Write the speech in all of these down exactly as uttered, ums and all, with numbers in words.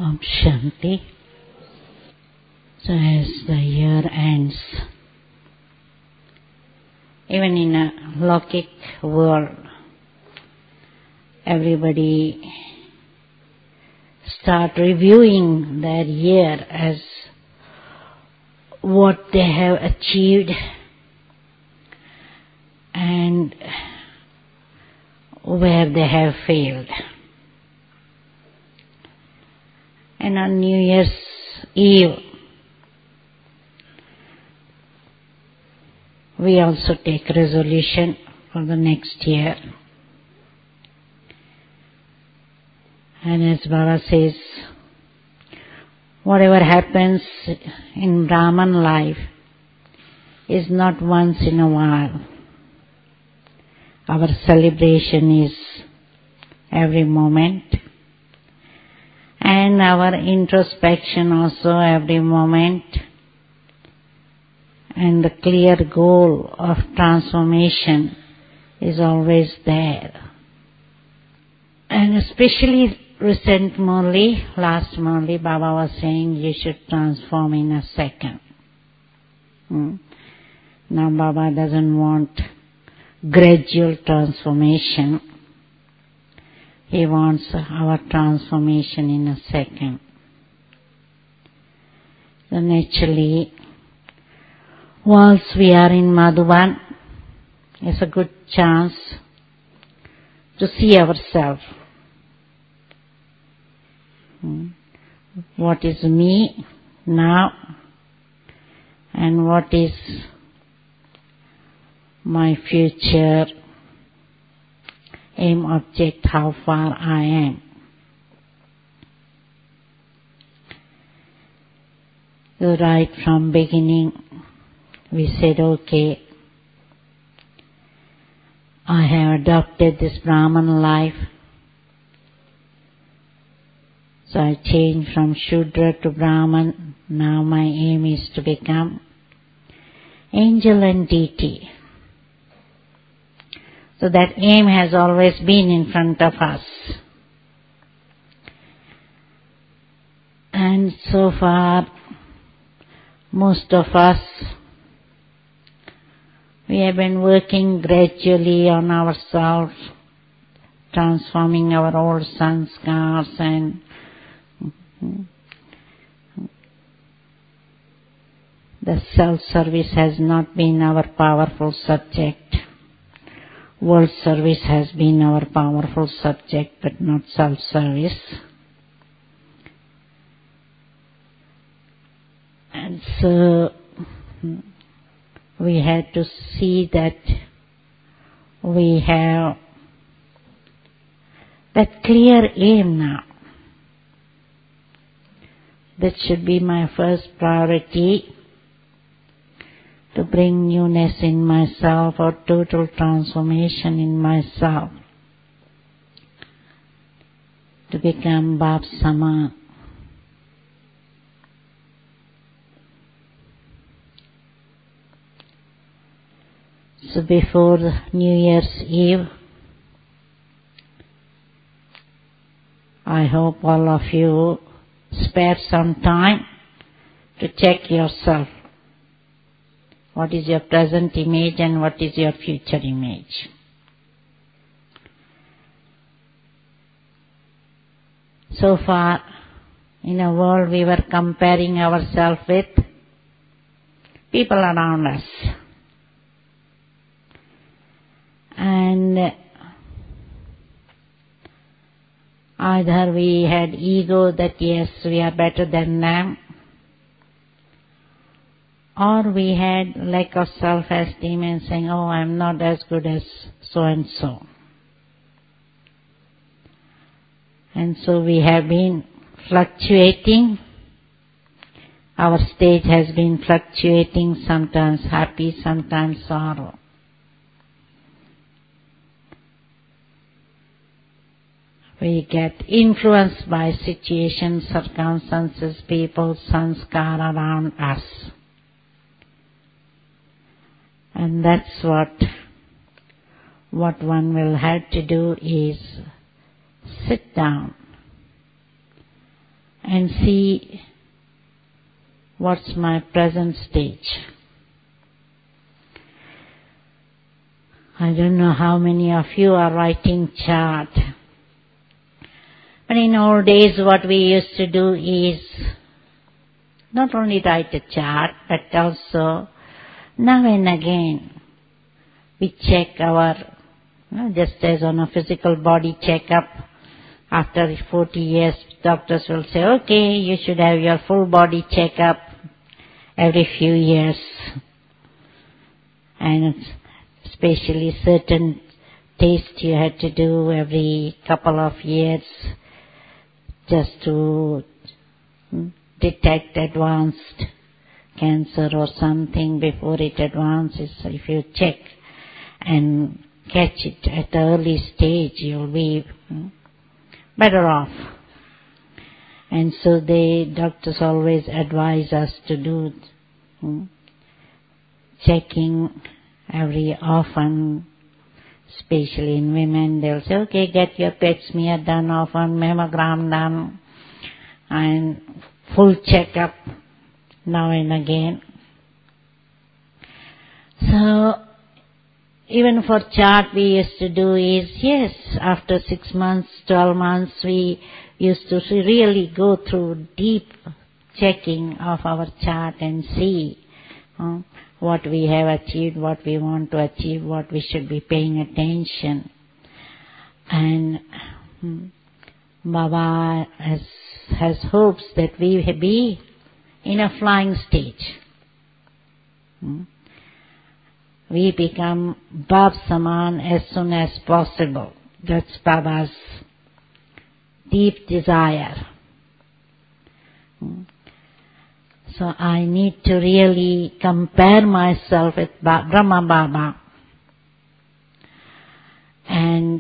Om Shanti. So as the year ends, even in a Lokik world, everybody start reviewing their year as what they have achieved and where they have failed. And on New Year's Eve, we also take resolution for the next year. And as Baba says, whatever happens in Brahman life is not once in a while. Our celebration is every moment. And our introspection also every moment. And the clear goal of transformation is always there. And especially recent Murli, last Murli, Baba was saying you should transform in a second. Hmm. Now Baba doesn't want gradual transformation. He wants our transformation in a second. So naturally, whilst we are in Madhuban, it's a good chance to see ourselves. Hmm. What is me now and what is my future aim, object, how far I am. So right from beginning we said, okay, I have adopted this Brahman life. So I changed from Shudra to Brahman. Now my aim is to become angel and deity. So that aim has always been in front of us. And so far, most of us, we have been working gradually on ourselves, transforming our old sanskars, and the self-service has not been our powerful subject. World service has been our powerful subject, but not self-service. And so we had to see that we have that clear aim now. That should be my first priority, to bring newness in myself or total transformation in myself, to become Bab Sama. So before New Year's Eve, I hope all of you spare some time to check yourself. What is your present image and what is your future image? So far, in a world we were comparing ourselves with people around us. And either we had ego that yes, we are better than them, or we had lack of self-esteem and saying, oh, I am not as good as so-and-so. And so we have been fluctuating. Our stage has been fluctuating, sometimes happy, sometimes sorrow. We get influenced by situations, circumstances, people, sanskar around us. And that's what, what one will have to do is sit down and see what's my present stage. I don't know how many of you are writing chart. But in old days what we used to do is not only write a chart, but also now and again we check our, you know, just as on a physical body checkup, after forty years doctors will say, okay, you should have your full body checkup every few years. And especially certain tests you had to do every couple of years just to detect advanced cancer or something before it advances. So if you check and catch it at the early stage, you'll be better off. And so the doctors always advise us to do hmm, checking every often, especially in women. They'll say, okay, get your pap smear done often, mammogram done, and full checkup now and again. So even for chart we used to do is, yes, after six months, twelve months, we used to really go through deep checking of our chart and see uh, what we have achieved, what we want to achieve, what we should be paying attention. And hmm, Baba has, has hopes that we be in a flying stage. Hmm. We become Bab Saman as soon as possible. That's Baba's deep desire. Hmm. So I need to really compare myself with Brahma Baba and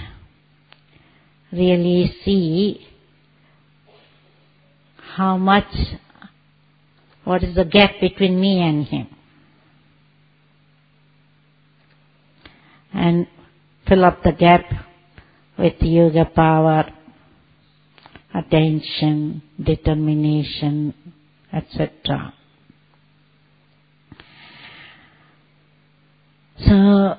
really see how much, what is the gap between me and him, and fill up the gap with yoga power, attention, determination, et cetera. So,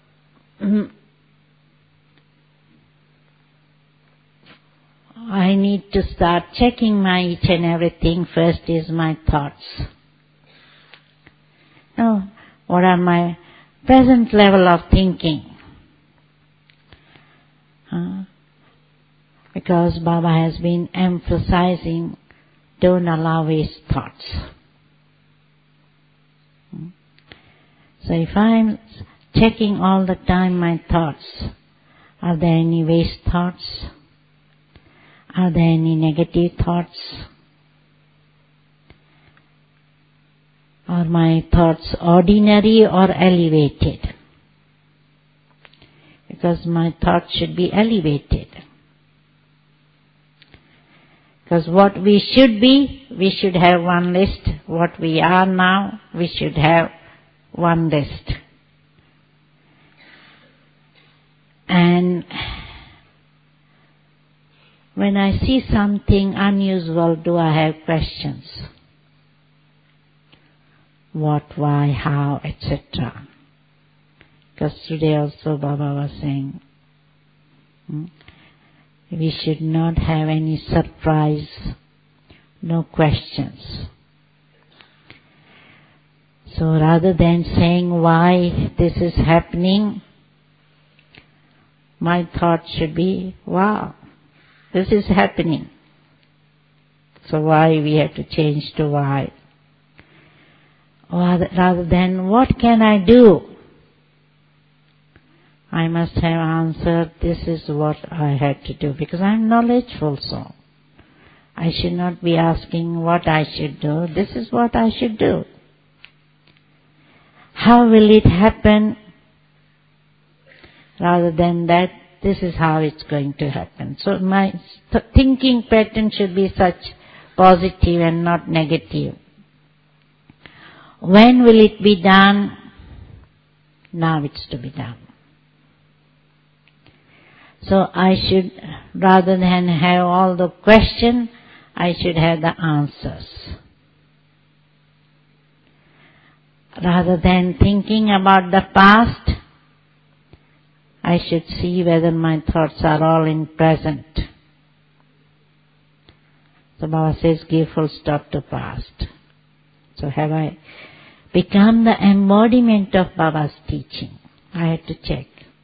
I need to start checking my each and everything. First is my thoughts. Now, what are my present level of thinking? Uh, because Baba has been emphasizing, don't allow waste thoughts. So if I'm checking all the time my thoughts, are there any waste thoughts? Are there any negative thoughts? Are my thoughts ordinary or elevated? Because my thoughts should be elevated. Because what we should be, we should have one list. What we are now, we should have one list. And when I see something unusual, do I have questions? What, why, how, et cetera. Because today also Baba was saying, hmm, we should not have any surprise, no questions. So rather than saying why this is happening, my thought should be, wow, this is happening. So why we have to change to why? Or rather than what can I do? I must have answered, this is what I had to do, because I am knowledgeful, so I should not be asking what I should do. This is what I should do. How will it happen? Rather than that, this is how it's going to happen. So my th- thinking pattern should be such positive and not negative. When will it be done? Now it's to be done. So I should, rather than have all the question, I should have the answers. Rather than thinking about the past, I should see whether my thoughts are all in present. So Baba says, give full stop to past. So have I become the embodiment of Baba's teaching? I had to check.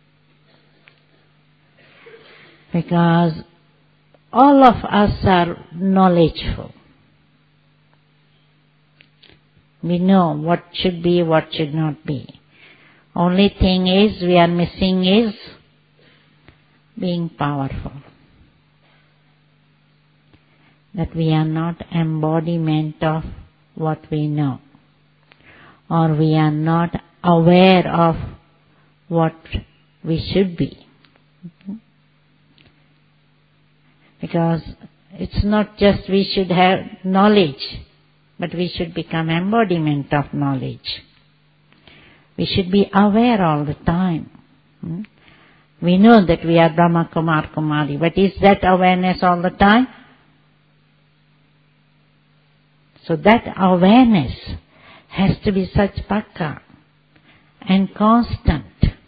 Because all of us are knowledgeful. We know what should be, what should not be. Only thing is, we are missing is being powerful. That we are not embodiment of what we know. Or we are not aware of what we should be. Because it's not just we should have knowledge, but we should become embodiment of knowledge. We should be aware all the time. Hmm? We know that we are Brahma Kumar Kumari, but is that awareness all the time? So that awareness has to be such pakka and constant.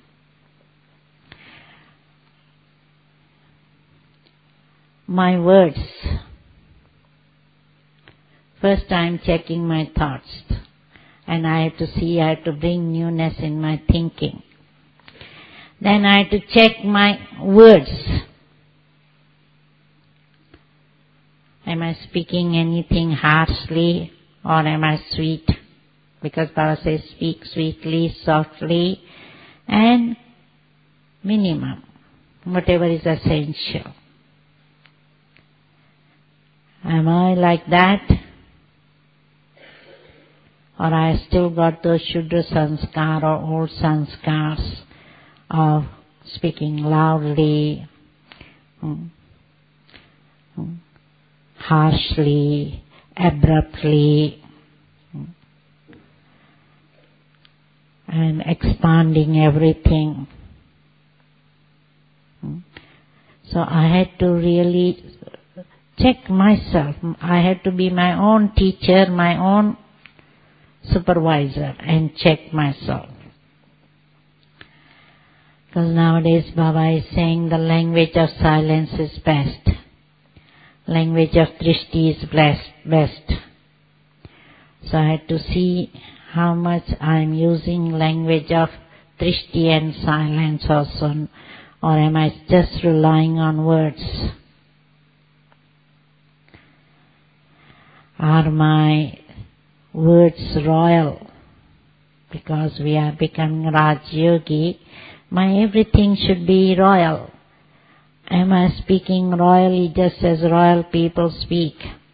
My words. First I am checking my thoughts. And I have to see, I have to bring newness in my thinking. Then I have to check my words. Am I speaking anything harshly or am I sweet? Because Baba says speak sweetly, softly and minimum, whatever is essential. Am I like that? Or I still got those Shudra sanskar or old sanskars of speaking loudly, mm, mm, harshly, abruptly, mm, and expanding everything. Mm. So I had to really check myself. I had to be my own teacher, my own supervisor, and check myself. Because nowadays Baba is saying the language of silence is best. Language of drishti is blessed, best. So I had to see how much I am using language of drishti and silence also, or am I just relying on words? Are my words royal? Because we are becoming Raj Yogi, my everything should be royal. Am I speaking royally just as royal people speak?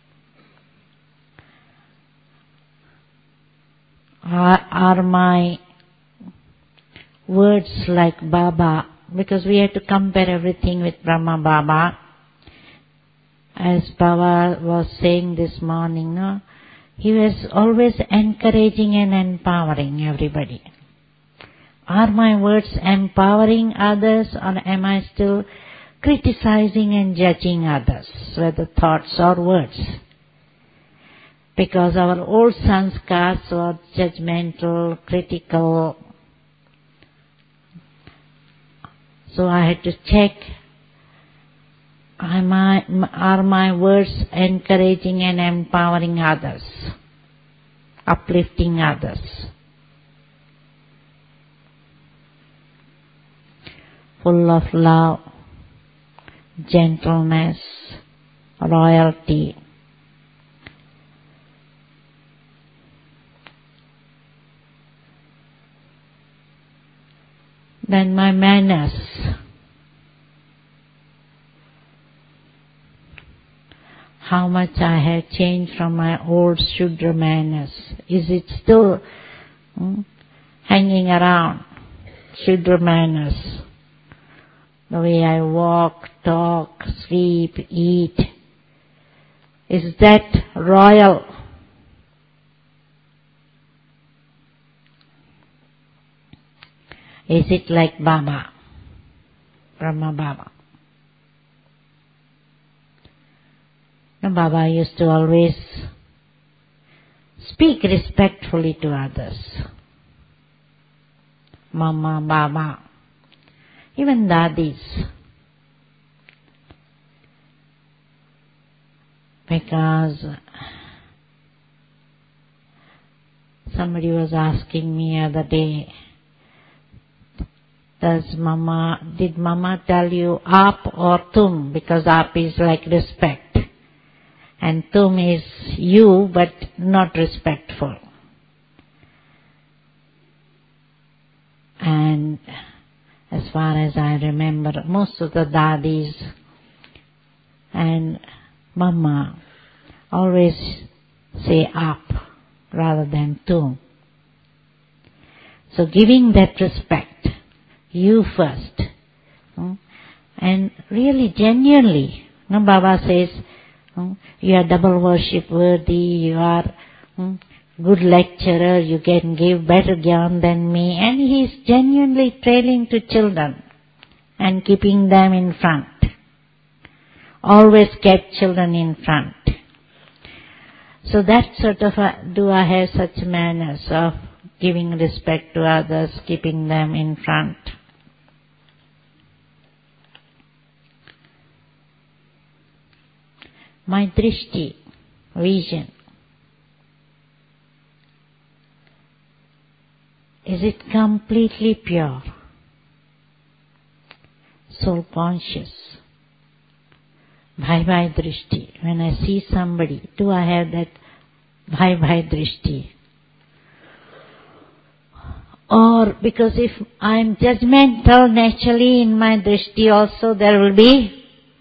Are, are my words like Baba? Because we have to compare everything with Brahma Baba. As Baba was saying this morning, no? He was always encouraging and empowering everybody. Are my words empowering others or am I still criticizing and judging others, whether thoughts or words? Because our old sanskars were judgmental, critical. So I had to check, am I, are my words encouraging and empowering others, uplifting others? Full of love, gentleness, royalty. Then my manners. How much I have changed from my old Shudra manners. Is it still hmm, hanging around? Shudra manners. The way I walk, talk, sleep, eat. Is that royal? Is it like Baba, Brahma Baba? And Baba used to always speak respectfully to others. Mama, Baba, even Dadis. Because somebody was asking me the other day, does Mama, did Mama tell you Aap or Tum? Because Aap is like respect. And Tum is you, but not respectful. And as far as I remember, most of the Dadis and Mama always say Aap rather than Tum. So giving that respect, you first, and really genuinely, no, Baba says, you are double worship worthy, you are good lecturer, you can give better gyan than me, and he is genuinely trailing to children and keeping them in front. Always get children in front. So that sort of a, do I have such manners of giving respect to others, keeping them in front. My drishti, vision, is it completely pure, soul conscious? Bhai bhai drishti. When I see somebody, do I have that bhai bhai drishti? Or because if I am judgmental, naturally in my drishti also there will be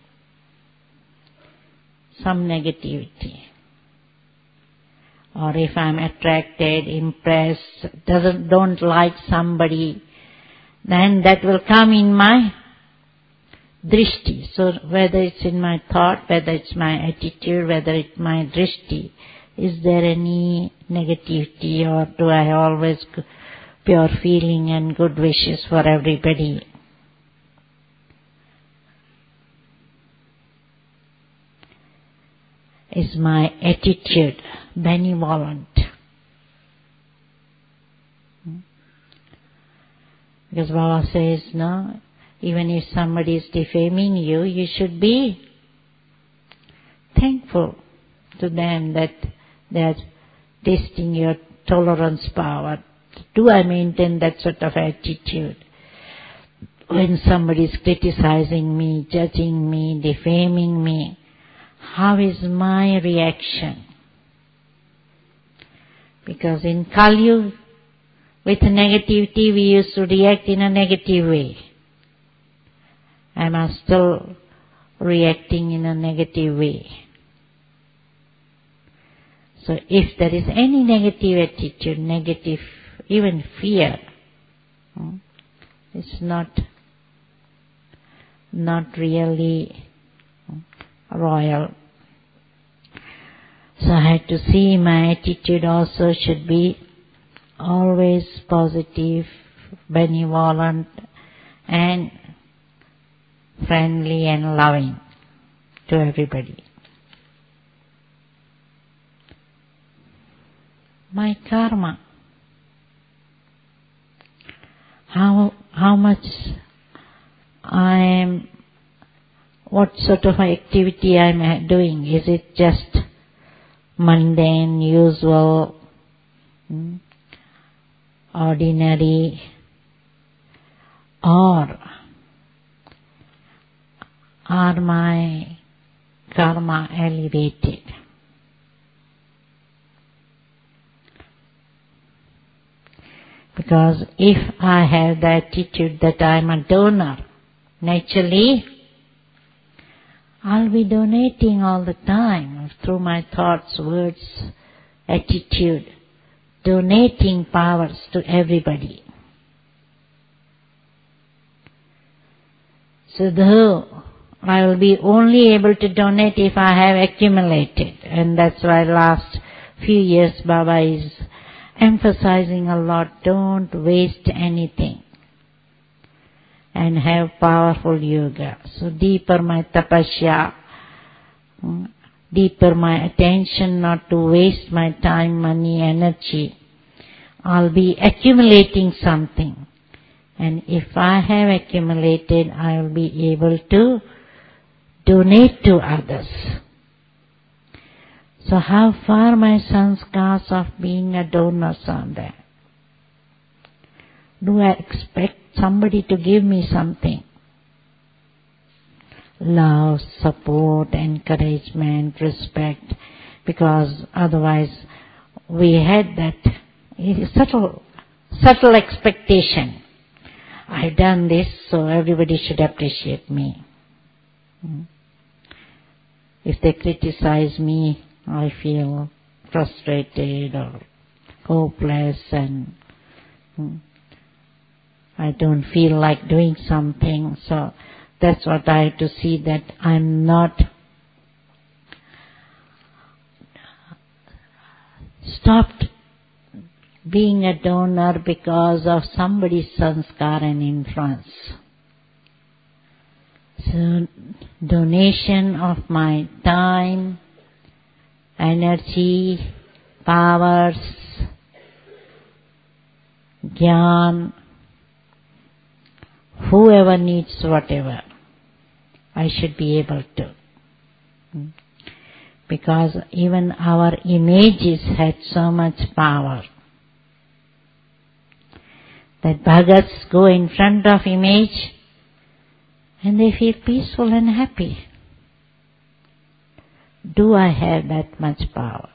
some negativity. Or if I am attracted, impressed, doesn't don't like somebody, then that will come in my drishti. So whether it's in my thought, whether it's my attitude, whether it's my drishti, is there any negativity, or do I always pure feeling and good wishes for everybody? Is my attitude benevolent? Because Baba says, no, even if somebody is defaming you, you should be thankful to them that they are testing your tolerance power. Do I maintain that sort of attitude? When somebody is criticizing me, judging me, defaming me, how is my reaction? Because in Kali, with negativity, we used to react in a negative way. Am I still reacting in a negative way? So if there is any negative attitude, negative, even fear, it's not, not really royal. So I had to see my attitude also should be always positive, benevolent, and friendly and loving to everybody. My karma, how how much I am, what sort of activity I am doing? Is it just mundane, usual, hmm, ordinary, or are my karma elevated? Because if I have the attitude that I am a donor, naturally I'll be donating all the time through my thoughts, words, attitude, donating powers to everybody. So though I will be only able to donate if I have accumulated, and that's why last few years Baba is emphasizing a lot, don't waste anything and have powerful yoga. So deeper my tapasya, deeper my attention, not to waste my time, money, energy, I'll be accumulating something. And if I have accumulated, I will be able to donate to others. So how far my sanskars of being a donor are there? Do I expect somebody to give me something? Love, support, encouragement, respect, because otherwise we had that subtle, subtle expectation. I've done this, so everybody should appreciate me. If they criticize me, I feel frustrated or hopeless, and I don't feel like doing something. So that's what I have to see, that I'm not stopped being a donor because of somebody's sanskar and influence. So donation of my time, energy, powers, jnana, whoever needs whatever, I should be able to. Because even our images had so much power that bhagats go in front of image and they feel peaceful and happy. Do I have that much power?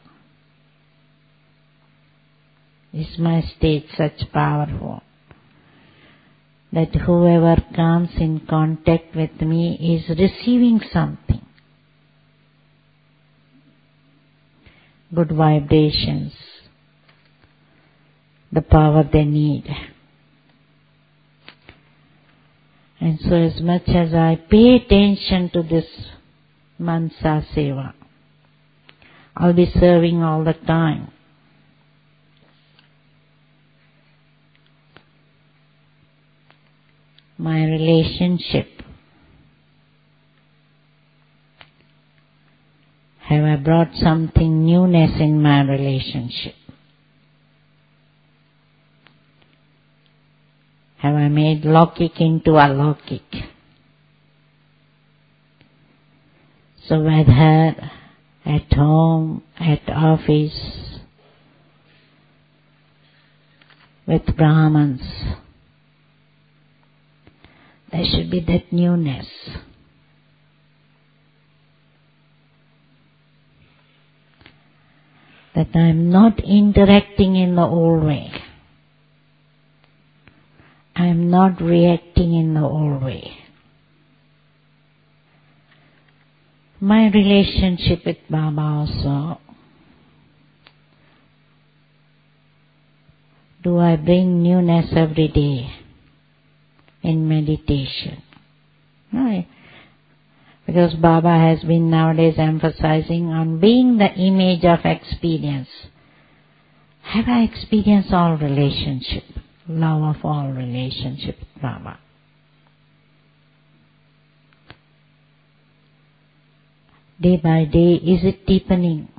Is my state such powerful that whoever comes in contact with me is receiving something? Good vibrations, the power they need. And so as much as I pay attention to this Mansa Seva, I'll be serving all the time. My relationship, have I brought something newness in my relationship? Have I made Laukik into Alaukik? So whether at home, at office, with Brahmins, there should be that newness. That I am not interacting in the old way. I am not reacting in the old way. My relationship with Baba also. Do I bring newness every day in meditation? No, because Baba has been nowadays emphasizing on being the image of experience. Have I experienced all relationship? Love of all relationship with Baba. Day by day, is it deepening?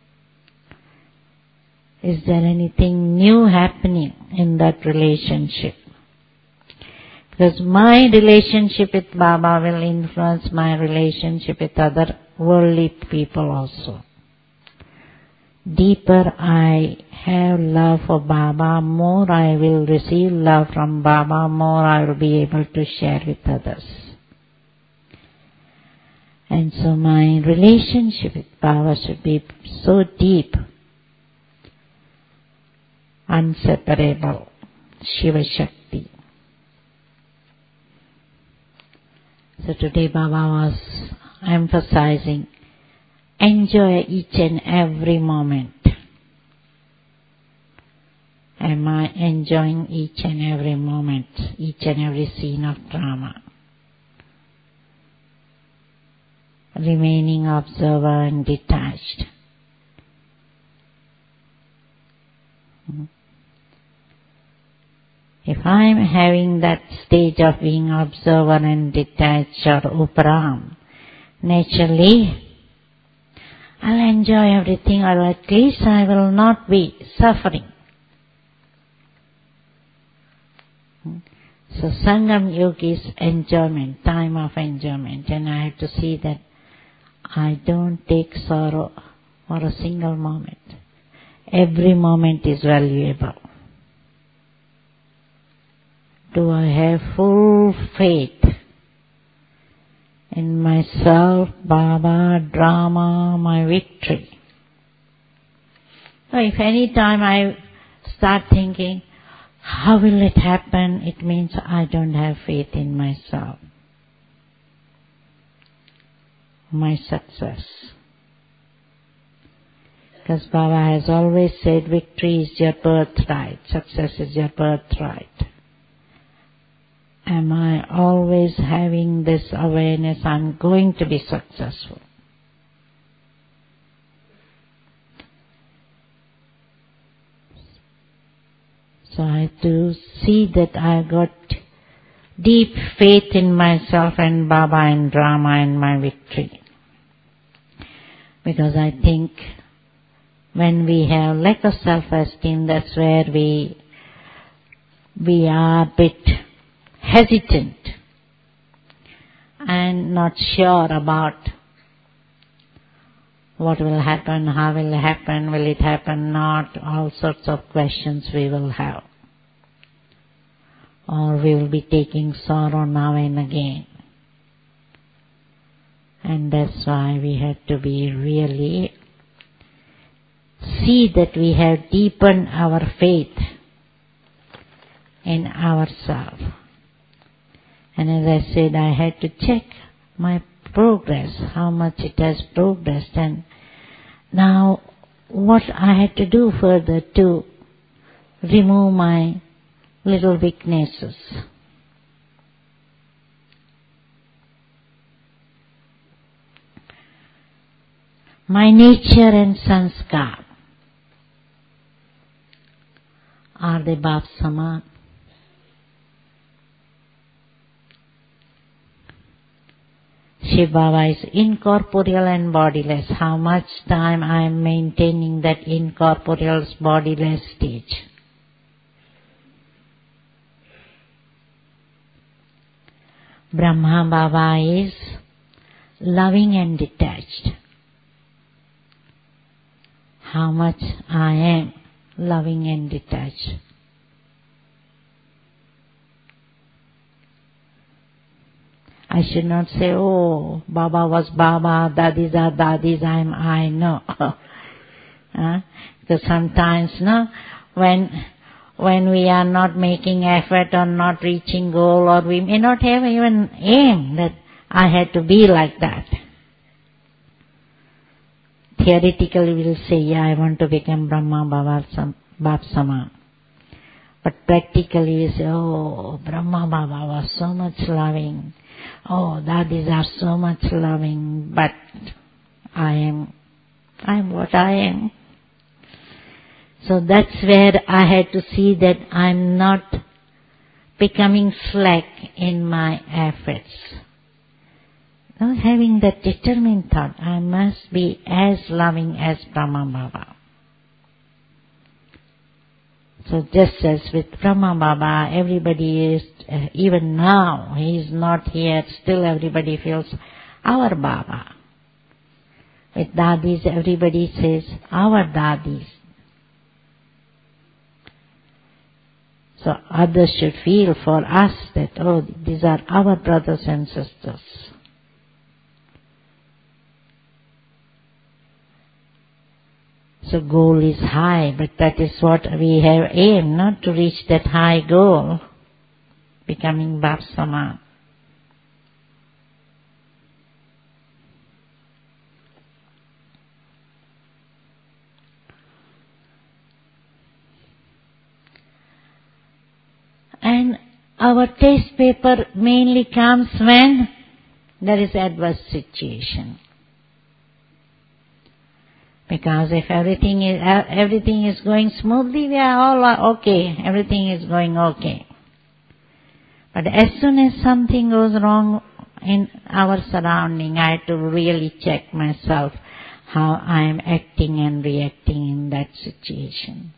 Is there anything new happening in that relationship? Because my relationship with Baba will influence my relationship with other worldly people also. Deeper I have love for Baba, more I will receive love from Baba, more I will be able to share with others. And so my relationship with Baba should be so deep, inseparable, Shiva Shakti. So today Baba was emphasizing, enjoy each and every moment. Am I enjoying each and every moment, each and every scene of drama? Remaining observer and detached. If I am having that stage of being observer and detached or uparam, naturally I'll enjoy everything, or at least I will not be suffering. So Sangam Yoga is enjoyment, time of enjoyment, and I have to see that I don't take sorrow for a single moment. Every moment is valuable. Do I have full faith in myself, Baba, drama, my victory? So if any time I start thinking, how will it happen? It means I don't have faith in myself, my success. Because Baba has always said, victory is your birthright, success is your birthright. Am I always having this awareness, I'm going to be successful? So I have to see that I got deep faith in myself and Baba and drama and my victory. Because I think when we have lack of self-esteem, that's where we, we are a bit hesitant and not sure about what will happen, how will it happen, will it happen not, all sorts of questions we will have. Or we will be taking sorrow now and again. And that's why we have to be really, see that we have deepened our faith in ourselves. And as I said, I had to check my progress, how much it has progressed, and now what I had to do further to remove my little weaknesses. My nature and sanskar, are they Bap Saman? Shiv Baba is incorporeal and bodiless. How much time I am maintaining that incorporeal bodiless stage? Brahma Baba is loving and detached. How much I am loving and detached? I should not say, oh, Baba was Baba, Dadis are Dadis, I am I. No. uh, because sometimes, no, when when we are not making effort or not reaching goal, or we may not have even aim that I had to be like that. Theoretically we will say, yeah, I want to become Brahma Baba Bap Saman. But practically we say, oh, Brahma Baba was so much loving. Oh, Dadis are so much loving, but I am, I am what I am. So that's where I had to see that I'm not becoming slack in my efforts. Now having that determined thought, I must be as loving as Brahma Baba. So just as with Brahma Baba, everybody is, uh, even now, he is not here, still everybody feels our Baba. With Dadis, everybody says our Dadis. So others should feel for us that, oh, these are our brothers and sisters. So goal is high, but that is what we have aimed, not to reach that high goal, becoming Bap Saman. And our test paper mainly comes when there is adverse situation. Because if everything is everything is going smoothly, we are all okay. Everything is going okay. But as soon as something goes wrong in our surrounding, I have to really check myself. how I am acting and reacting in that situation.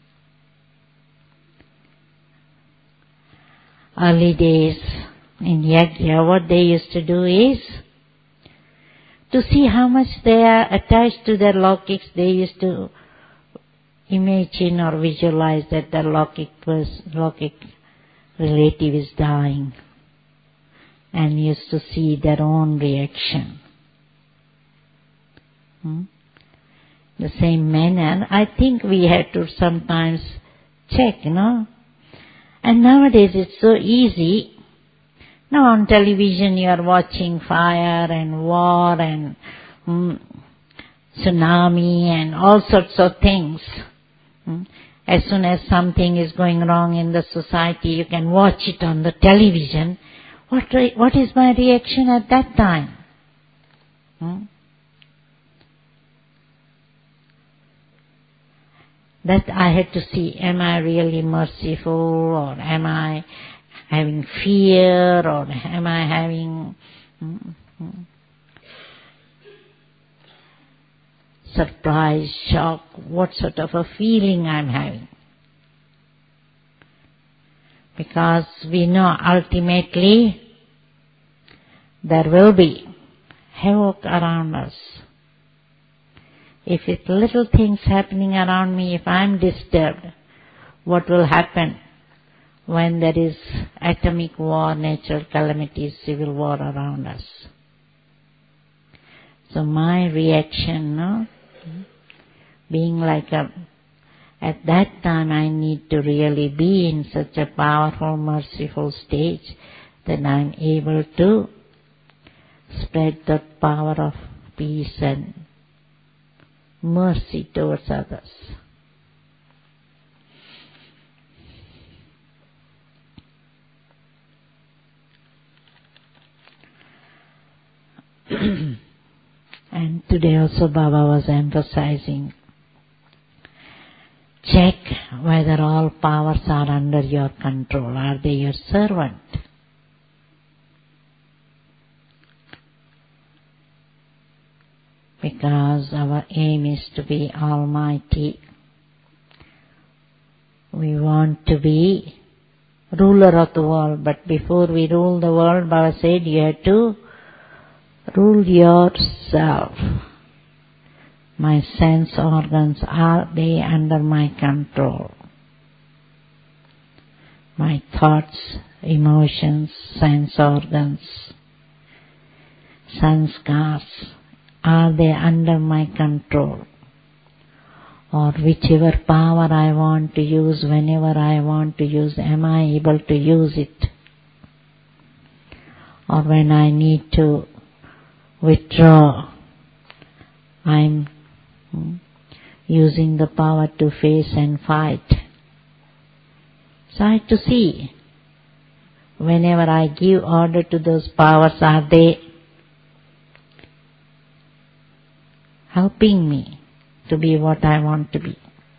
Early days in Yajna, what they used to do is to see how much they are attached to their Laukiks. They used to imagine or visualize that their Laukik, person, Laukik relative is dying, and used to see their own reaction. Hmm? The same manner, I think we have to sometimes check, you know. And nowadays it's so easy. Now on television you are watching fire and war and mm, tsunami and all sorts of things. Mm. As soon as something is going wrong in the society, you can watch it on the television. What, re- what is my reaction at that time? Mm. That I had to see, am I really merciful, or am I having fear, or am I having mm, mm, surprise, shock, what sort of a feeling I'm having. Because we know ultimately there will be havoc around us. If it's little things happening around me, if I'm disturbed, what will happen when there is atomic war, natural calamities, civil war around us? So my reaction, no, being like a, at that time I need to really be in such a powerful, merciful stage that I'm able to spread the power of peace and mercy towards others. And today also Baba was emphasizing, check whether all powers are under your control. Are they your servant? Because our aim is to be almighty. We want to be ruler of the world, but before we rule the world, Baba said, you have to rule yourself. My sense organs, are they under my control? My thoughts, emotions, sense organs, sanskars, are they under my control? Or whichever power I want to use, whenever I want to use, am I able to use it? Or when I need to withdraw, I'm using the power to face and fight. So I have to see, whenever I give order to those powers, are they helping me to be what I want to be?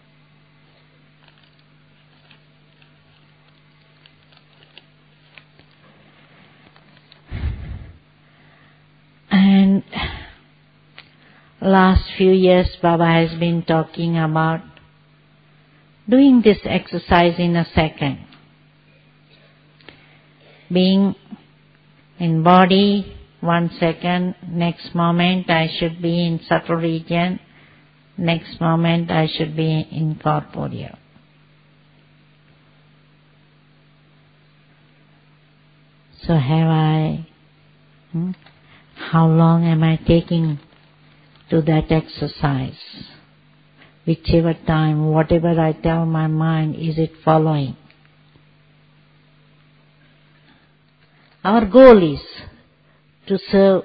And last few years Baba has been talking about doing this exercise in a second. Being in body one second, next moment I should be in subtle region, next moment I should be in corporeal. So have I, hmm, how long am I taking to that exercise? Whichever time, whatever I tell my mind, is it following? Our goal is to serve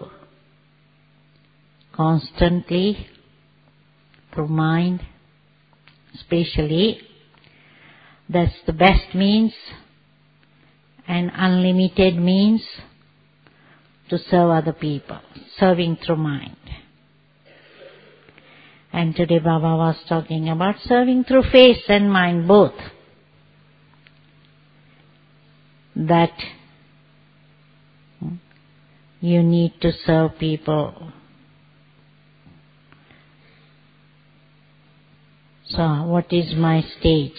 constantly through mind, especially. That's the best means and unlimited means to serve other people, serving through mind. And today Baba was talking about serving through face and mind both. That you need to serve people So what is my stage?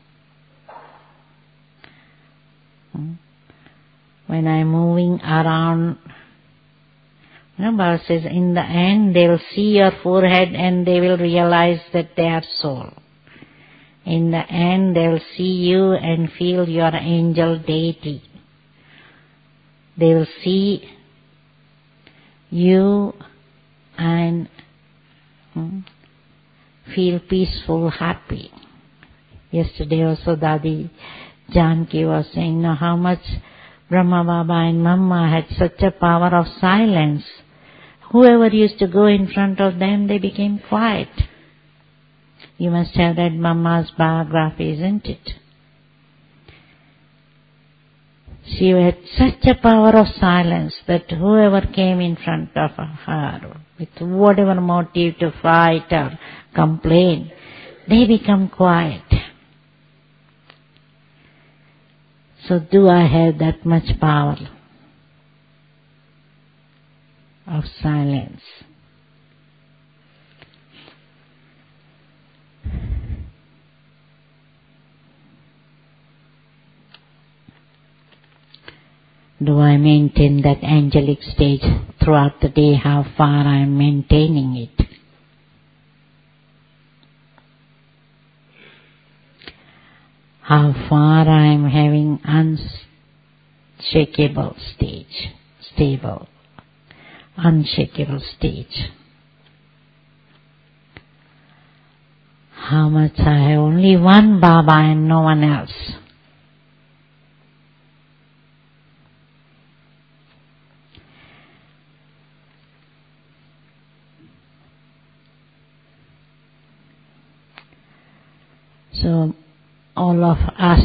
When I'm moving around, you know, Baba says, in the end they will see your forehead and they will realize that they are soul. In the end they will see you and feel your angel deity. They will see you and hmm, feel peaceful, happy. Yesterday also Dadi Janki was saying, now how much Brahma Baba and Mama had such a power of silence. Whoever used to go in front of them, they became quiet. You must have read Mama's biography, isn't it? She had such a power of silence that whoever came in front of her with whatever motive to fight or complain, they become quiet. So do I have that much power of silence? Do I maintain that angelic stage throughout the day? How far I am maintaining it? How far I am having unshakable stage, stable, unshakable stage. How much I have only one Baba and no one else. So, all of us,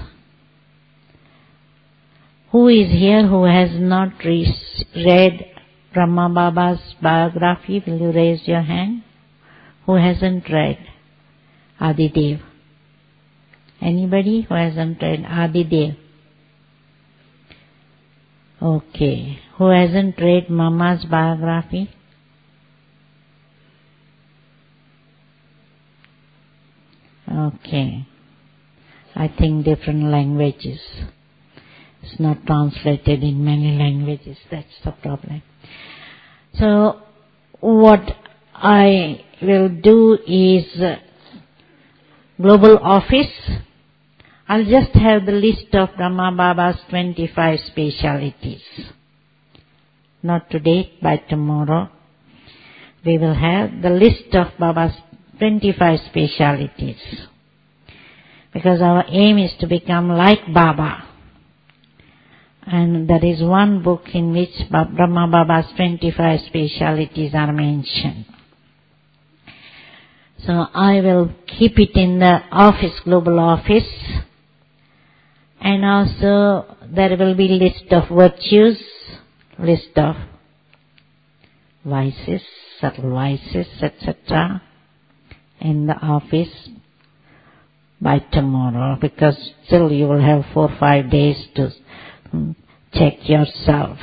who is here who has not re- read Brahma Baba's biography? Will you raise your hand? Who hasn't read Adidev? Anybody who hasn't read Adidev? Okay. Who hasn't read Mama's biography? Okay. I think different languages. It's not translated in many languages. That's the problem. So, what I will do is uh, global office. I'll just have the list of Brahma Baba's twenty-five specialities. Not today, by tomorrow. We will have the list of Baba's twenty-five specialities. Because our aim is to become like Baba. And there is one book in which Brahma Baba's twenty-five specialities are mentioned. So I will keep it in the office, global office. And also there will be list of virtues, list of vices, subtle vices, et cetera in the office by tomorrow, because still you will have four or five days to check yourself.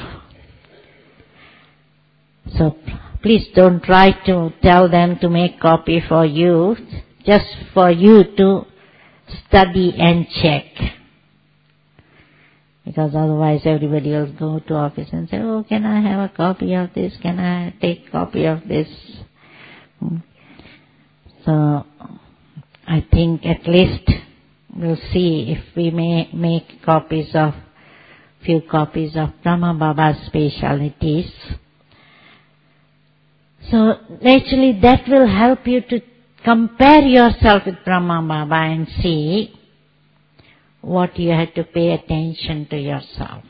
So please don't try to tell them to make copy for you, just for you to study and check. Because otherwise everybody will go to office and say, oh, can I have a copy of this? Can I take copy of this? So I think at least we'll see if we may make copies of, few copies of Brahma Baba's specialities. So naturally that will help you to compare yourself with Brahma Baba and see what you have to pay attention to yourself.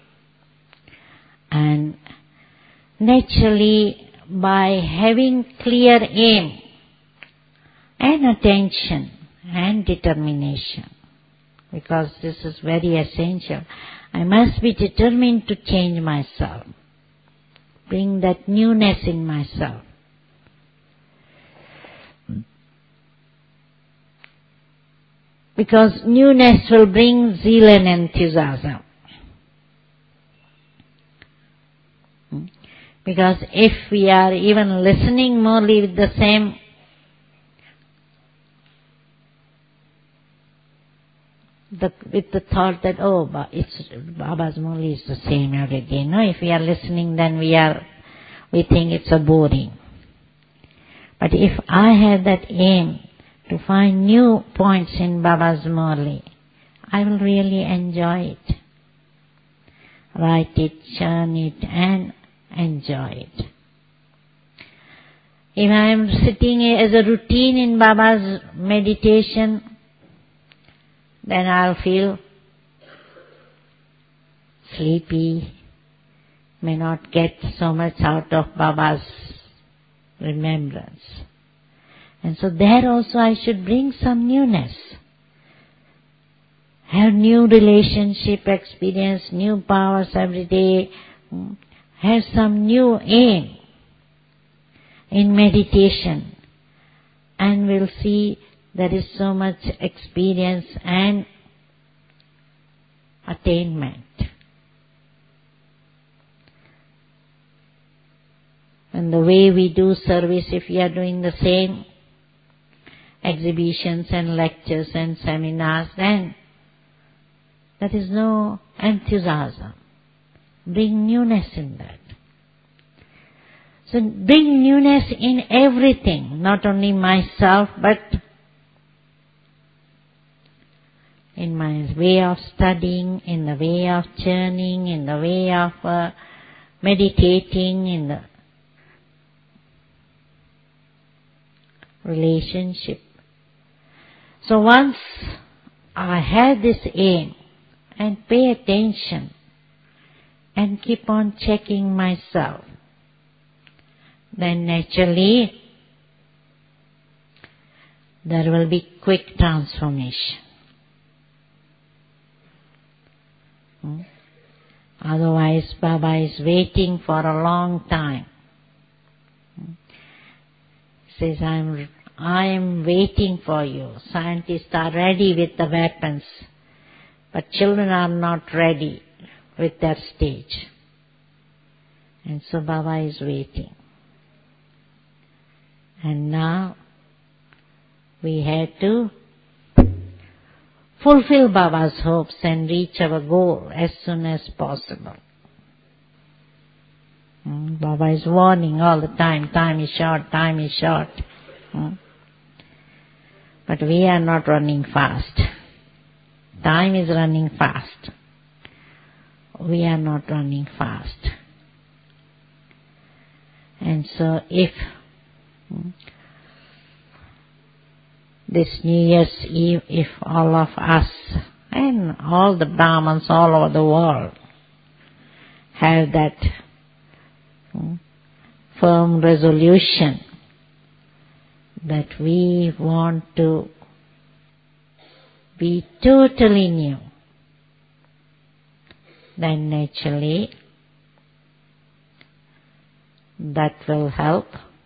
And naturally by having clear aim and attention and determination, because this is very essential. I must be determined to change myself, bring that newness in myself. Because newness will bring zeal and enthusiasm. Because if we are even listening morely with the same the, with the thought that, oh, it's, Baba's Murli is the same every day. No, if we are listening, then we are, we think it's a boring. But if I have that aim to find new points in Baba's Murli, I will really enjoy it. Write it, churn it, and enjoy it. If I am sitting as a routine in Baba's meditation, then I'll feel sleepy, may not get so much out of Baba's remembrance. And so there also I should bring some newness. Have new relationship experience, new powers every day. Have some new aim in meditation. And we'll see there is so much experience and attainment. And the way we do service, if we are doing the same exhibitions and lectures and seminars, then there is no enthusiasm. Bring newness in that. So bring newness in everything, not only myself, but in my way of studying, in the way of churning, in the way of uh, meditating, in the relationship. So once I have this aim and pay attention and keep on checking myself, then naturally there will be quick transformation. Hmm? Otherwise, Baba is waiting for a long time. Hmm? Says, I'm, I am waiting for you. Scientists are ready with the weapons, but children are not ready with that stage. And so Baba is waiting. And now we have to fulfill Baba's hopes and reach our goal as soon as possible. Hmm? Baba is warning all the time, time is short, time is short. Hmm? But we are not running fast. Time is running fast. We are not running fast. And so if hmm, this New Year's Eve, if all of us and all the Brahmins all over the world have that hmm, firm resolution that we want to be totally new, then naturally that will help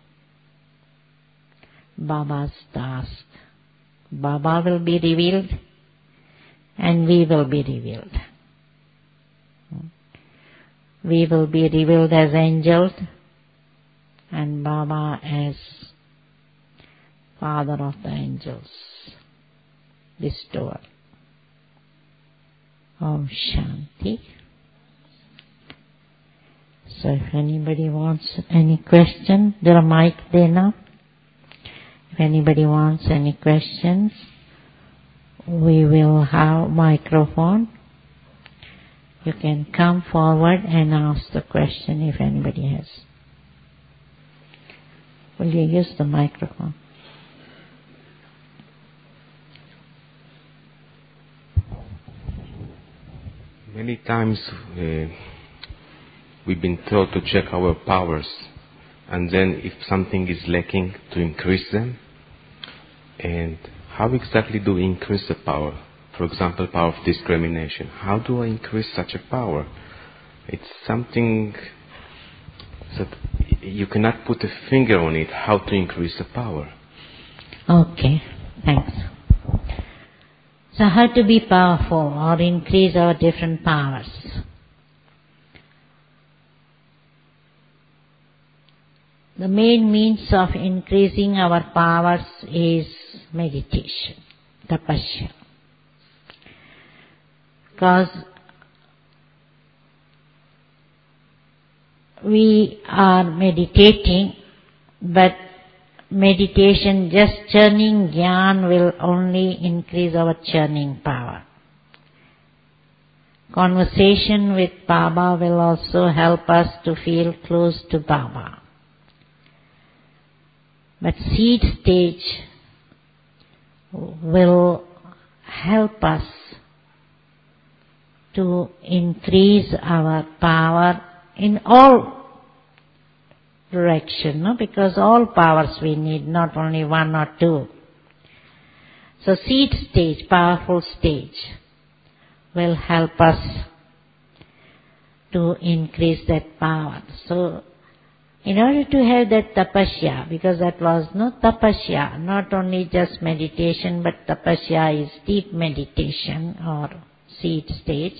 Baba's task. Baba will be revealed and we will be revealed. We will be revealed as angels and Baba as Father of the angels, bestower. Om Shanti. So if anybody wants any question, there are mic there now. If anybody wants any questions, we will have microphone. You can come forward and ask the question if anybody has. Will you use the microphone? Many times uh, we've been taught to check our powers, and then if something is lacking, to increase them. And how exactly do we increase the power? For example, power of discrimination. How do I increase such a power? It's something that you cannot put a finger on it, how to increase the power. Okay, thanks. So how to be powerful or increase our different powers? The main means of increasing our powers is meditation, tapasya. Because we are meditating, but meditation, just churning jnana will only increase our churning power. Conversation with Baba will also help us to feel close to Baba. But seed stage will help us to increase our power in all direction, no? Because all powers we need, not only one or two. So seed stage, powerful stage, will help us to increase that power. So in order to have that tapasya, because that was not tapasya, not only just meditation, but tapasya is deep meditation or seed stage.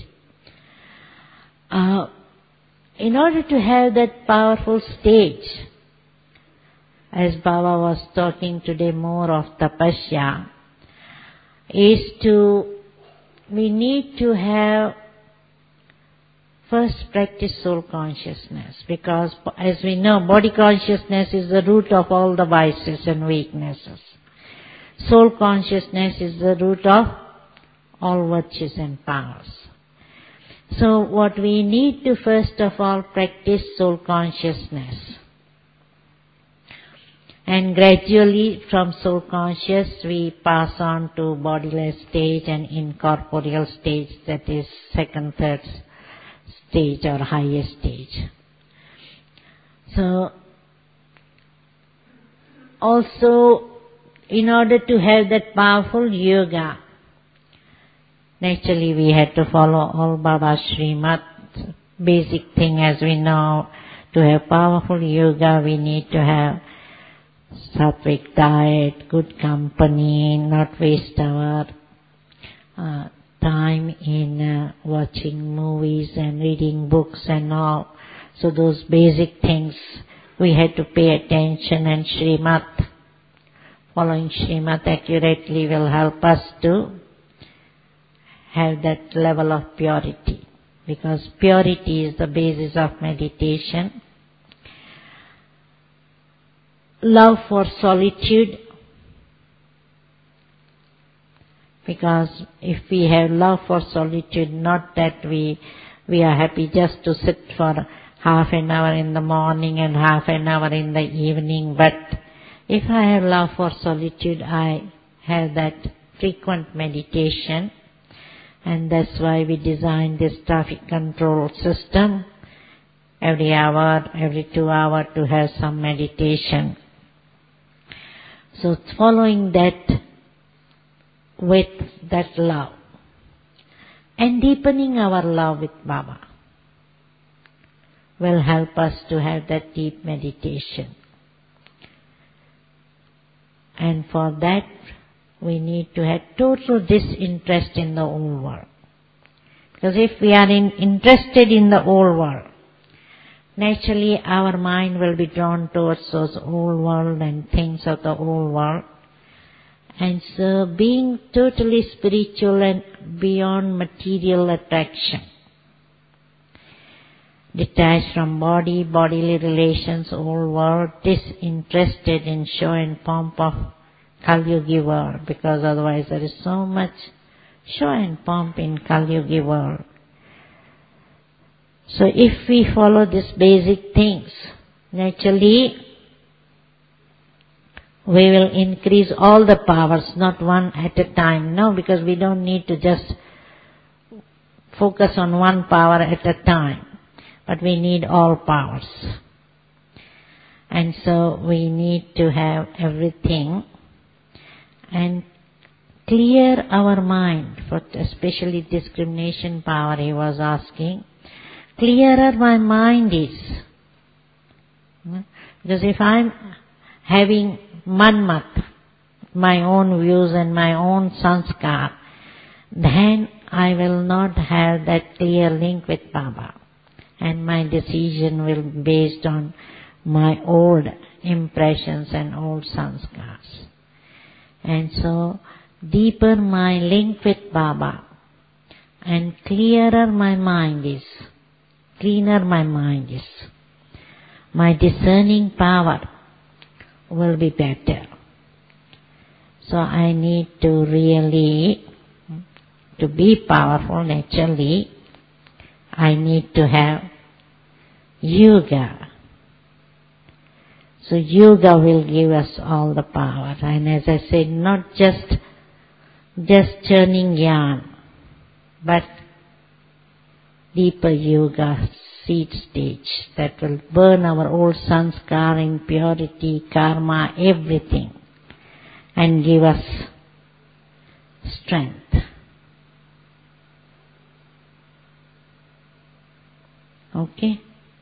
Uh, in order to have that powerful stage, as Baba was talking today more of tapasya, is to, we need to have first practice soul consciousness, because as we know, body consciousness is the root of all the vices and weaknesses. Soul consciousness is the root of all virtues and powers. So what we need to first of all practice soul consciousness. And gradually from soul conscious we pass on to bodiless stage and incorporeal stage, that is second, third stage or highest stage. So also in order to have that powerful yoga, naturally we had to follow all Baba's Srimad. Basic thing, as we know, to have powerful yoga we need to have sattvic diet, good company, not waste our uh, time in uh, watching movies and reading books and all. So those basic things we had to pay attention, and Srimad, following Srimad accurately will help us to have that level of purity, because purity is the basis of meditation. Love for solitude, because if we have love for solitude, not that we we are happy just to sit for half an hour in the morning and half an hour in the evening, but if I have love for solitude, I have that frequent meditation. And that's why we designed this traffic control system, every hour, every two hours to have some meditation. So following that with that love and deepening our love with Baba will help us to have that deep meditation. And for that we need to have total disinterest in the old world. Because if we are in, interested in the old world, naturally our mind will be drawn towards those old world and things of the old world. And so being totally spiritual and beyond material attraction, detached from body, bodily relations, old world, disinterested in show and pomp of Kali-yugi world, because otherwise there is so much show and pomp in Kali-yugi world. So if we follow these basic things, naturally we will increase all the powers, not one at a time. No, because we don't need to just focus on one power at a time, but we need all powers. And so we need to have everything and clear our mind, for especially discrimination power he was asking. Clearer my mind is. Because if I'm having manmat, my own views and my own sanskar, then I will not have that clear link with Baba. And my decision will be based on my old impressions and old sanskars. And so, deeper my link with Baba and clearer my mind is, cleaner my mind is, my discerning power will be better. So I need to really, to be powerful naturally, I need to have yoga. So yoga will give us all the power. And as I said, not just, just churning yarn, but deeper yoga, seed stage, that will burn our old sanskar, impurity, karma, everything, and give us strength. Okay?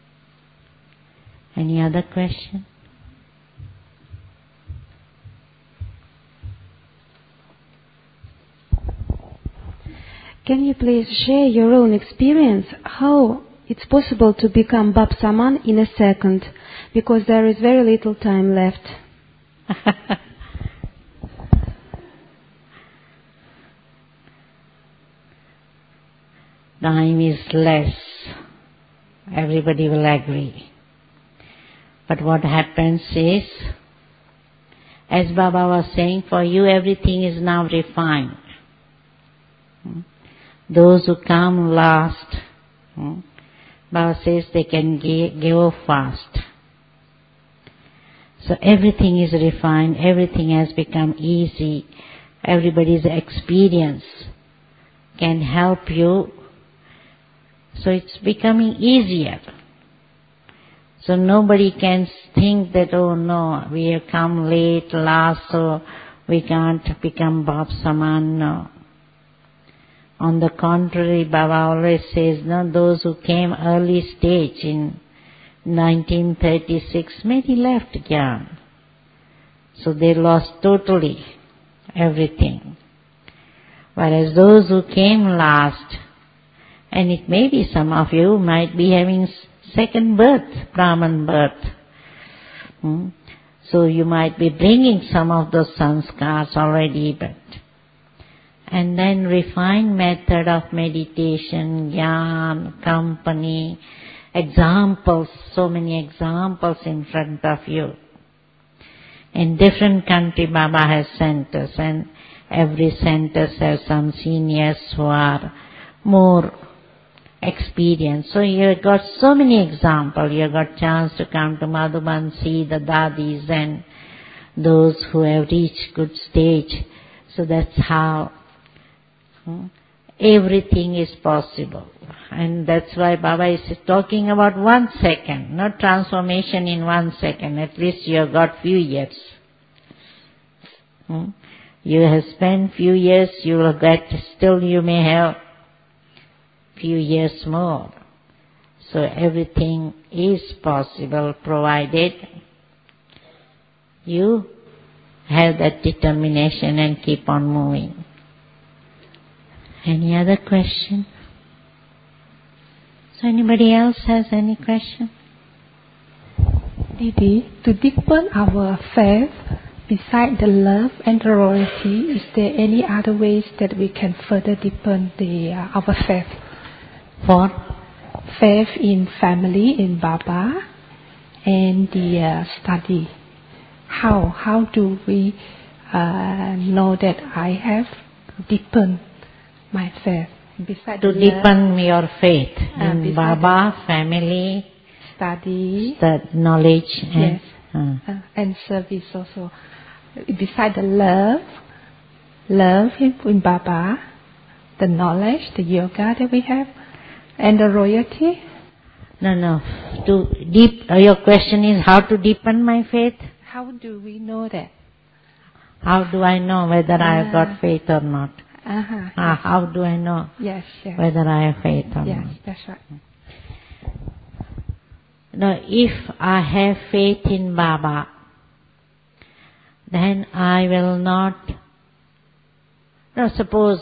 Any other question? Can you please share your own experience, how it's possible to become Bab Saman in a second, because there is very little time left. Time is less. Everybody will agree. But what happens is, as Baba was saying, for you everything is now refined. Those who come last, Baba says they can go fast. So everything is refined, everything has become easy. Everybody's experience can help you. So it's becoming easier. So nobody can think that, oh no, we have come late, last, so we can't become Bab Saman. No. On the contrary, Baba always says, no, those who came early stage in nineteen thirty-six, many left Gyan. So they lost totally everything. Whereas those who came last, and it may be some of you might be having second birth, Brahman birth. Hmm? So you might be bringing some of those sanskars already, but and then refined method of meditation, jnana, company, examples, so many examples in front of you. In different country Baba has centers, and every centers has some seniors who are more experienced. So you got so many examples. You got chance to come to Madhuban, see the dadis and those who have reached good stage. So that's how hmm, everything is possible. And that's why Baba is talking about one second, not transformation in one second. At least you have got few years. Hmm? You have spent few years, you will get, still you may have few years more. So everything is possible provided you have that determination and keep on moving. Any other question? So anybody else has any question? Didi, to deepen our faith, beside the love and the loyalty, is there any other ways that we can further deepen the uh, our faith? For? Faith in family, in Baba, and the uh, study. How how do we uh, know that I have deepened my faith? Beside to the deepen love, your faith uh, in Baba, family, study, that knowledge, and, yes, uh, uh, and service also. Beside the love, love in, in Baba, the knowledge, the yoga that we have, and the royalty. No, no. To deep. Uh, your question is how to deepen my faith? How do we know that? How do I know whether uh, I have got faith or not? Uh-huh, Ah, yes. how do I know Yes, yes. whether I have faith or yes, not? Yes, that's right. No, if I have faith in Baba, then I will not. No, suppose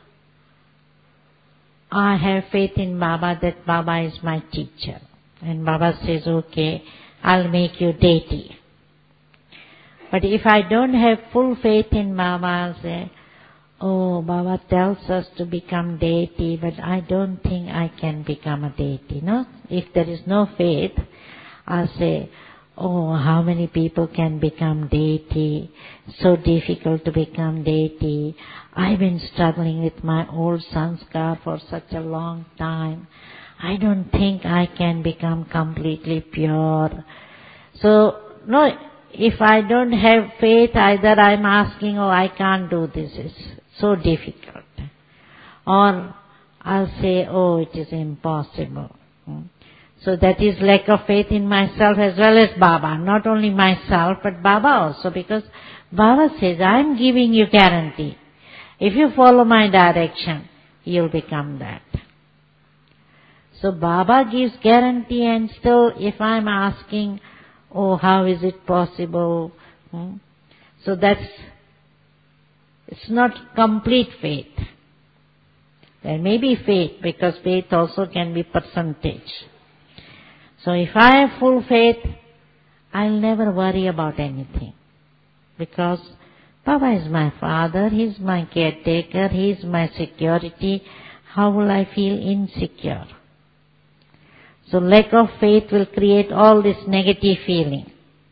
I have faith in Baba that Baba is my teacher. And Baba says, okay, I'll make you deity. But if I don't have full faith in Baba, I'll say, oh, Baba tells us to become deity, but I don't think I can become a deity. No? If there is no faith, I'll say, oh, how many people can become deity? So difficult to become deity. I've been struggling with my old sanskar for such a long time. I don't think I can become completely pure. So, no, if I don't have faith, either I'm asking, oh, I can't do this, it's so difficult. Or I'll say, oh, it is impossible. So that is lack of faith in myself as well as Baba. Not only myself, but Baba also. Because Baba says, I'm giving you guarantee. If you follow my direction, you'll become that. So Baba gives guarantee, and still if I'm asking, oh, how is it possible? Hmm? So that's, it's not complete faith. There may be faith, because faith also can be percentage. So if I have full faith, I'll never worry about anything. Because Baba is my father, He's my caretaker, He's my security. How will I feel insecure? So lack of faith will create all this negative feeling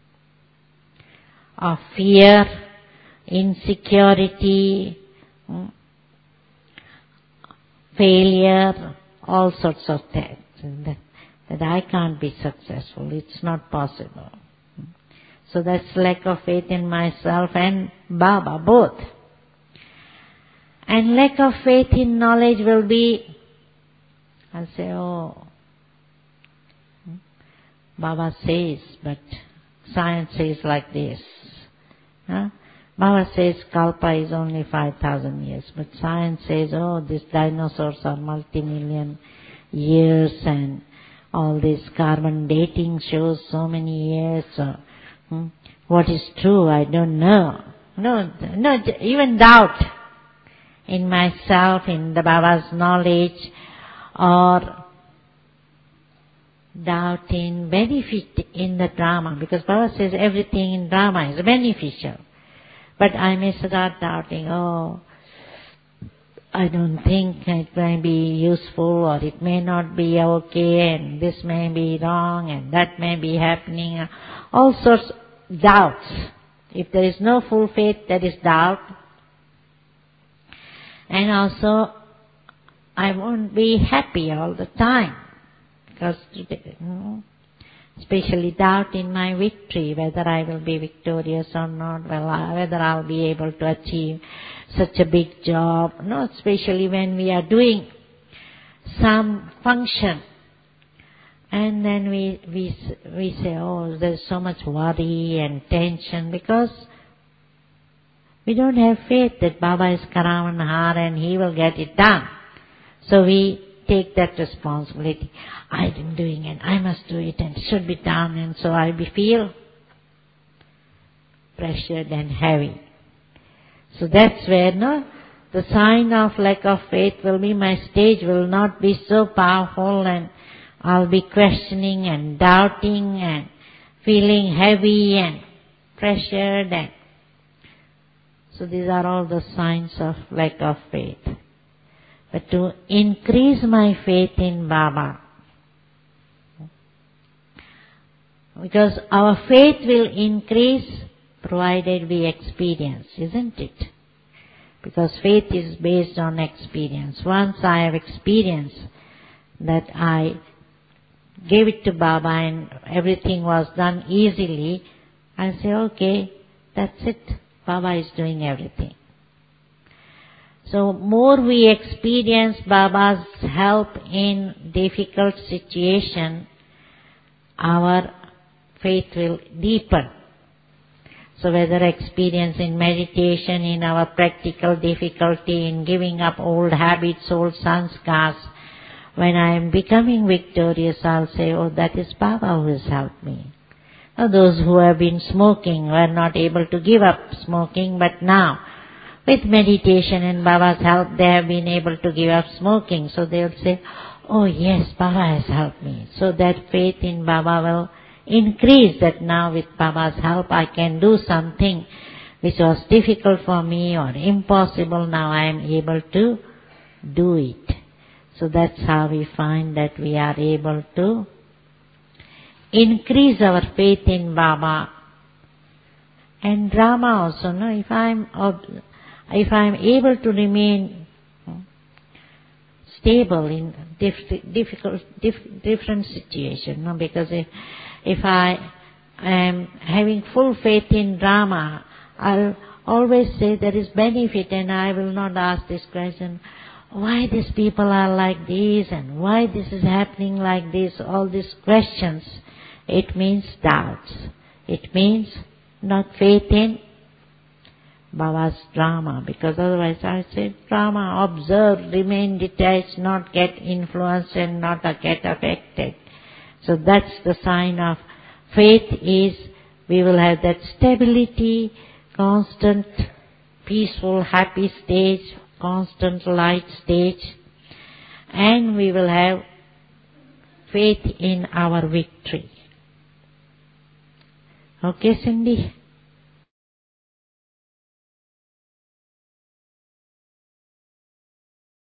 of fear, insecurity, failure, all sorts of things. That, that I can't be successful, it's not possible. So that's lack of faith in myself and Baba, both. And lack of faith in knowledge will be, I'll say, oh, Baba says, but science says like this. Huh? Baba says Kalpa is only five thousand years, but science says, oh, these dinosaurs are multi-million years, and all this carbon dating shows so many years. So, hmm, what is true, I don't know. No, no, even doubt in myself, in the Baba's knowledge, or doubt in benefit in the drama, because Baba says everything in drama is beneficial. But I may start doubting, oh, I don't think it may be useful, or it may not be okay, and this may be wrong, and that may be happening. All sorts of doubts. If there is no full faith, there is doubt. And also, I won't be happy all the time. Because today, you know, especially doubt in my victory, whether I will be victorious or not, well, whether I'll be able to achieve such a big job. No, especially when we are doing some function, and then we we we say, oh, there's so much worry and tension, because we don't have faith that Baba is Karavanhar and He will get it done. So we take that responsibility. I've been doing it, I must do it, and it should be done, and so I be feel pressured and heavy. So that's where, no, the sign of lack of faith will be, my stage will not be so powerful, and I'll be questioning and doubting and feeling heavy and pressured, and so these are all the signs of lack of faith. But to increase my faith in Baba, because our faith will increase provided we experience, isn't it? Because faith is based on experience. Once I have experienced that I gave it to Baba and everything was done easily, I say, okay, that's it. Baba is doing everything. So more we experience Baba's help in difficult situation, our faith will deepen. So whether experience in meditation, in our practical difficulty, in giving up old habits, old sanskars, when I am becoming victorious, I'll say, oh, that is Baba who has helped me. Now, those who have been smoking were not able to give up smoking, but now, with meditation and Baba's help, they have been able to give up smoking. So they will say, oh yes, Baba has helped me. So that faith in Baba will increase, that now with Baba's help I can do something which was difficult for me or impossible, now I am able to do it. So that's how we find that we are able to increase our faith in Baba. And drama also, no? If I'm if I'm able to remain stable in diff- difficult diff- different situation, no? Because if if I am having full faith in drama, I'll always say there is benefit, and I will not ask this question, why these people are like this and why this is happening like this, all these questions. It means doubts. It means not faith in Baba's drama, because otherwise I say drama, observe, remain detached, not get influenced and not get affected. So that's the sign of faith, is we will have that stability, constant, peaceful, happy stage, constant light stage, and we will have faith in our victory. Okay, Cindy?